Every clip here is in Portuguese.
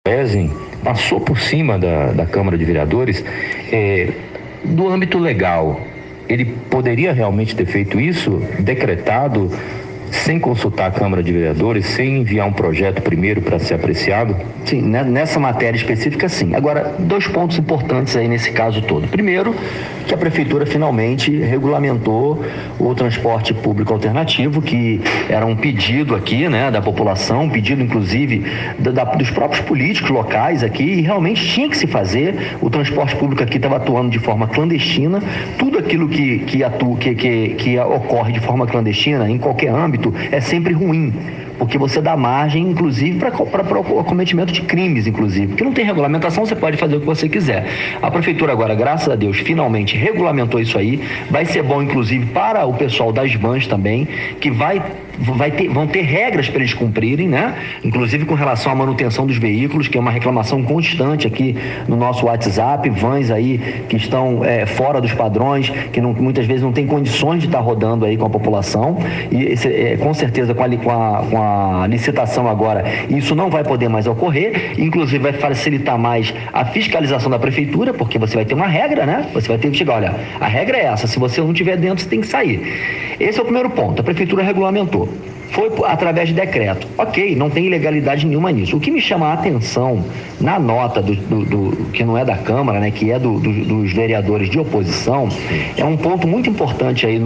Esem passou por cima da Câmara de Vereadores. Do âmbito legal, ele poderia realmente ter feito isso, decretado, sem consultar a Câmara de Vereadores, sem enviar um projeto primeiro para ser apreciado? Sim, nessa matéria específica, sim. Agora, 2 pontos importantes aí nesse caso todo. Primeiro, que a Prefeitura finalmente regulamentou o transporte público alternativo, que era um pedido aqui, né, da população, um pedido, inclusive, dos próprios políticos locais aqui, e realmente tinha que se fazer. O transporte público aqui estava atuando de forma clandestina. Tudo aquilo que ocorre de forma clandestina, em qualquer âmbito, é sempre ruim, porque você dá margem, inclusive, para o cometimento de crimes, inclusive, porque não tem regulamentação, você pode fazer o que você quiser. A Prefeitura agora, graças a Deus, finalmente regulamentou isso aí. Vai ser bom, inclusive, para o pessoal das vans também, que vão ter regras para eles cumprirem, né? Inclusive com relação à manutenção dos veículos, que é uma reclamação constante aqui no nosso WhatsApp, vans aí que estão fora dos padrões, que muitas vezes não tem condições de estar rodando aí com a população, e com certeza com a licitação agora, isso não vai poder mais ocorrer, inclusive vai facilitar mais a fiscalização da Prefeitura, porque você vai ter uma regra, né? Você vai ter que chegar, olha, a regra é essa, se você não estiver dentro, você tem que sair. Esse é o primeiro ponto, a Prefeitura regulamentou. Foi através de decreto. Ok, não tem ilegalidade nenhuma nisso. O que me chama a atenção na nota que não é da Câmara, né, que é dos vereadores de oposição, é um ponto muito importante aí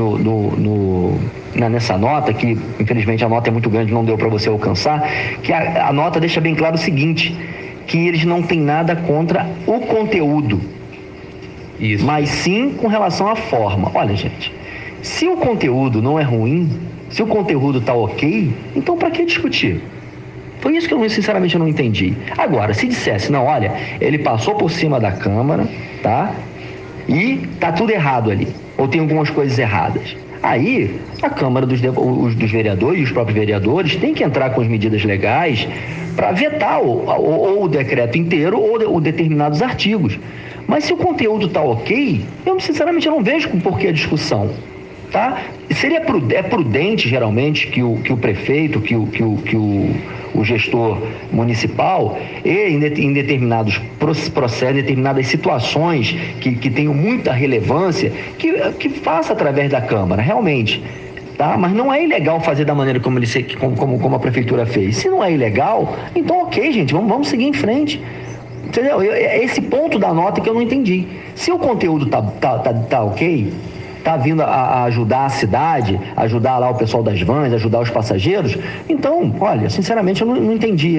nessa nota, que infelizmente a nota é muito grande, não deu para você alcançar, que a nota deixa bem claro o seguinte, que eles não têm nada contra o conteúdo, isso, mas sim com relação à forma. Olha, gente, se o conteúdo não é ruim, se o conteúdo está ok, então para que discutir? Foi isso que eu sinceramente não entendi. Agora, se dissesse, não, olha, ele passou por cima da Câmara, tá? E tá tudo errado ali, ou tem algumas coisas erradas. Aí, a Câmara dos vereadores e os próprios vereadores têm que entrar com as medidas legais para vetar ou o decreto inteiro ou determinados artigos. Mas se o conteúdo está ok, eu sinceramente não vejo por que a discussão. Tá? É prudente, geralmente, que o prefeito, que o gestor municipal, em determinados processos, em determinadas situações que tenham muita relevância, que faça através da Câmara, realmente. Tá? Mas não é ilegal fazer da maneira como a Prefeitura fez. Se não é ilegal, então ok, gente, vamos seguir em frente. Entendeu? É esse ponto da nota que eu não entendi. Se o conteúdo tá ok, está vindo a ajudar a cidade, ajudar lá o pessoal das vans, ajudar os passageiros, então, olha, sinceramente eu não entendi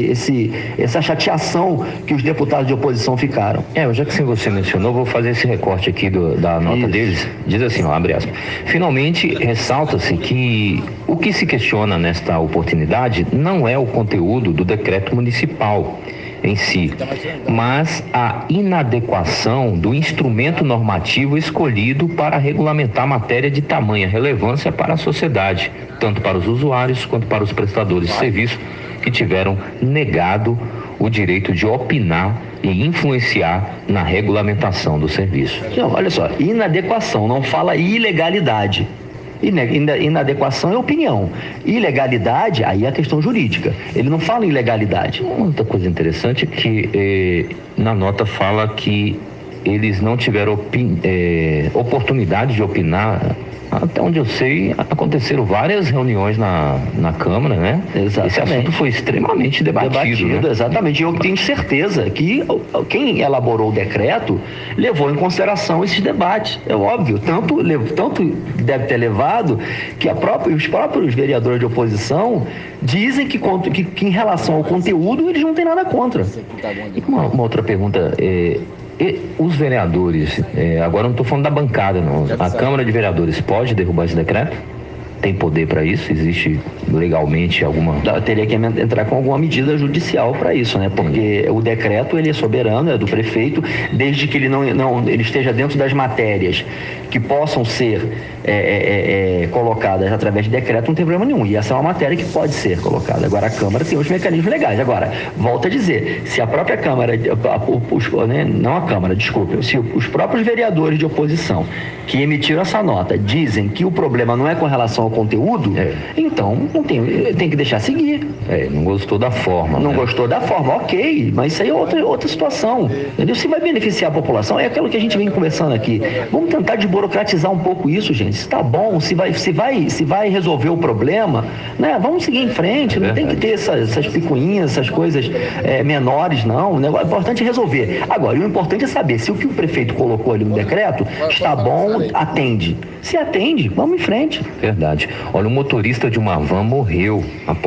essa chateação que os deputados de oposição ficaram. Já que você mencionou, vou fazer esse recorte aqui da nota deles. Diz assim, abre aspas. Finalmente, ressalta-se que o que se questiona nesta oportunidade não é o conteúdo do decreto municipal em si, mas a inadequação do instrumento normativo escolhido para regulamentar matéria de tamanha relevância para a sociedade, tanto para os usuários quanto para os prestadores de serviço que tiveram negado o direito de opinar e influenciar na regulamentação do serviço. Não, olha só, inadequação, não fala ilegalidade. Inadequação é opinião. Ilegalidade, aí é a questão jurídica. Ele não fala em ilegalidade. Outra coisa interessante é que na nota fala que eles não tiveram oportunidade de opinar. Até onde eu sei, aconteceram várias reuniões na Câmara, né? Exatamente. Esse assunto foi extremamente debatido, né? Exatamente. E eu tenho certeza que quem elaborou o decreto levou em consideração esses debates. É óbvio. Tanto deve ter levado que os próprios vereadores de oposição dizem que em relação ao conteúdo eles não têm nada contra. E uma outra pergunta, os vereadores, agora não estou falando da bancada, não. A Câmara de Vereadores pode derrubar esse decreto? Tem poder para isso? Existe legalmente alguma... Teria que entrar com alguma medida judicial para isso, né? Porque o decreto, ele é soberano, é do prefeito, desde que ele ele esteja dentro das matérias que possam ser colocadas através de decreto, não tem problema nenhum. E essa é uma matéria que pode ser colocada. Agora, a Câmara tem os mecanismos legais. Agora, volto a dizer, se a própria Câmara, não a Câmara, desculpe, se os próprios vereadores de oposição que emitiram essa nota dizem que o problema não é com relação ao conteúdo, então tem que deixar seguir. Não gostou da forma. Não gostou da forma, ok, mas isso aí é outra situação. Entendeu? Se vai beneficiar a população, é aquilo que a gente vem conversando aqui. Vamos tentar desburocratizar um pouco isso, gente. Se tá bom, se vai resolver o problema, né? Vamos seguir em frente, não tem que ter essas picuinhas, essas coisas menores, não. O importante é resolver. Agora, o importante é saber se o que o prefeito colocou ali no decreto está bom, atende. Se atende, vamos em frente. Verdade. Olha, o motorista de uma van morreu